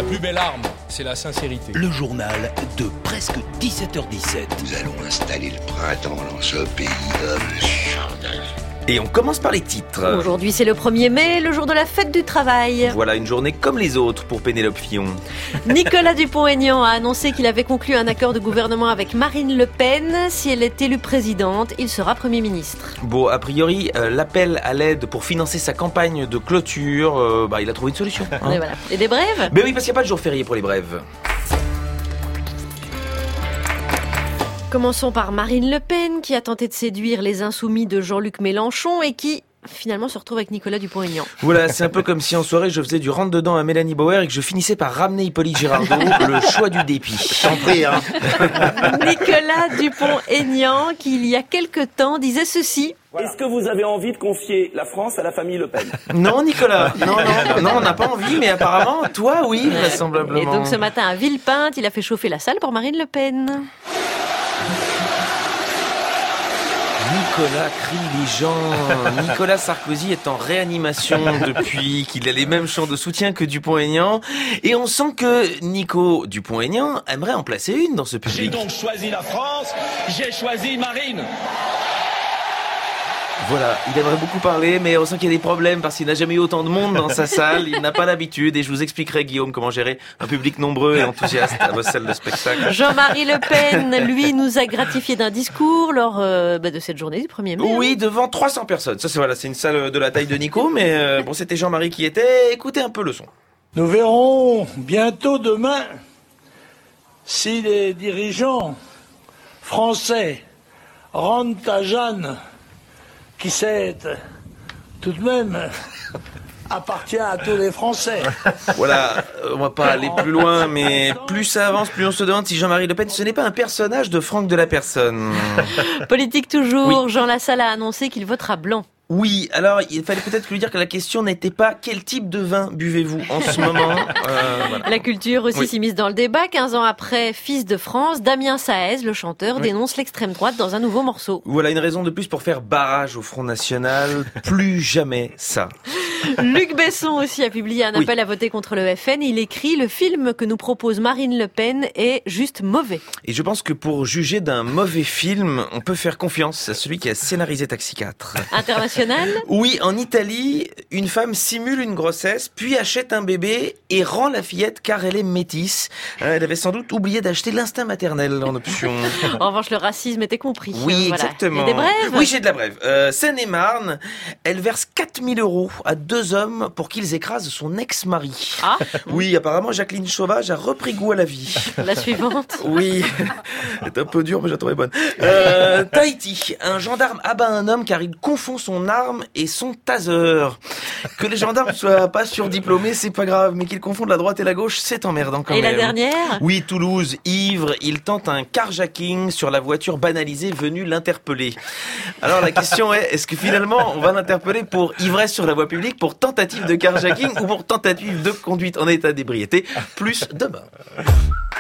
plus belle arme, c'est la sincérité. Le journal de presque 17h17. Nous allons installer le printemps dans ce pays. Et on commence par les titres. Aujourd'hui, c'est le 1er mai, le jour de la fête du travail. Voilà une journée comme les autres pour Pénélope Fillon. Nicolas Dupont-Aignan a annoncé qu'il avait conclu un accord de gouvernement avec Marine Le Pen. Si elle est élue présidente, il sera Premier ministre. Bon, a priori, l'appel à l'aide pour financer sa campagne de clôture, il a trouvé une solution. Hein. Et voilà. Et des brèves ? Mais oui, parce qu'il n'y a pas de jour férié pour les brèves. Commençons par Marine Le Pen, qui a tenté de séduire les insoumis de Jean-Luc Mélenchon et qui finalement se retrouve avec Nicolas Dupont-Aignan. Voilà, c'est un peu comme si en soirée je faisais du rentre-dedans à Mélanie Bauer et que je finissais par ramener Hippolyte Girardot, le choix du dépit. T'en prie, hein. Nicolas Dupont-Aignan, qui il y a quelque temps disait ceci. Voilà. Est-ce que vous avez envie de confier la France à la famille Le Pen ? Non, Nicolas, non, on n'a pas envie, mais apparemment, toi, oui, vraisemblablement. Et donc ce matin à Villepinte, il a fait chauffer la salle pour Marine Le Pen. Nicolas crie les gens. Nicolas Sarkozy est en réanimation depuis qu'il a les mêmes chants de soutien que Dupont-Aignan. Et on sent que Nico Dupont-Aignan aimerait en placer une dans ce public. J'ai donc choisi la France, j'ai choisi Marine. Voilà, il aimerait beaucoup parler, mais on sent qu'il y a des problèmes parce qu'il n'a jamais eu autant de monde dans sa salle. Il n'a pas l'habitude et je vous expliquerai, Guillaume, comment gérer un public nombreux et enthousiaste à vos salles de spectacle. Jean-Marie Le Pen, lui, nous a gratifié d'un discours lors de cette journée du 1er mai. Oui, devant 300 personnes. Ça, c'est une salle de la taille de Nico, mais c'était Jean-Marie qui était. Écoutez un peu le son. Nous verrons bientôt demain si les dirigeants français rendent à Jeanne, qui sait, tout de même, appartient à tous les Français. Voilà, on va pas aller plus loin, mais plus ça avance, plus on se demande si Jean-Marie Le Pen, ce n'est pas un personnage de Franck de la Personne. Politique toujours, Oui. Jean Lassalle a annoncé qu'il votera blanc. Oui, alors il fallait peut-être lui dire que la question n'était pas quel type de vin buvez-vous en ce moment. Voilà. La culture aussi Oui. s'immisce dans le débat. 15 ans après, Fils de France, Damien Saez, le chanteur, dénonce l'extrême droite dans un nouveau morceau. Voilà une raison de plus pour faire barrage au Front National. Plus jamais ça. Luc Besson aussi a publié un appel à voter contre le FN. Il écrit « Le film que nous propose Marine Le Pen est juste mauvais ». Et je pense que pour juger d'un mauvais film, on peut faire confiance à celui qui a scénarisé Taxi 4. International. Oui, en Italie, une femme simule une grossesse, puis achète un bébé et rend la fillette car elle est métisse. Elle avait sans doute oublié d'acheter l'instinct maternel en option. En revanche, le racisme était compris. Oui, Voilà. exactement. Il y a des brèves ? Oui, j'ai de la brève. Seine-et-Marne, elle verse 4 000 € à 2 hommes pour qu'ils écrasent son ex-mari. Ah, Oui, apparemment, Jacqueline Sauvage a repris goût à la vie. la suivante. Oui, c'est un peu dur, mais j'ai trouvé bonne. Tahiti, un gendarme abat un homme car il confond son arme et son taser. Que les gendarmes soient pas surdiplômés, c'est pas grave, mais qu'ils confondent la droite et la gauche, c'est emmerdant quand Et même. la dernière ? Oui, Toulouse, ivre, il tente un carjacking sur la voiture banalisée venue l'interpeller. Alors la question est-ce que finalement on va l'interpeller pour ivresse sur la voie publique, pour tentative de carjacking ou pour tentative de conduite en état d'ébriété, plus demain.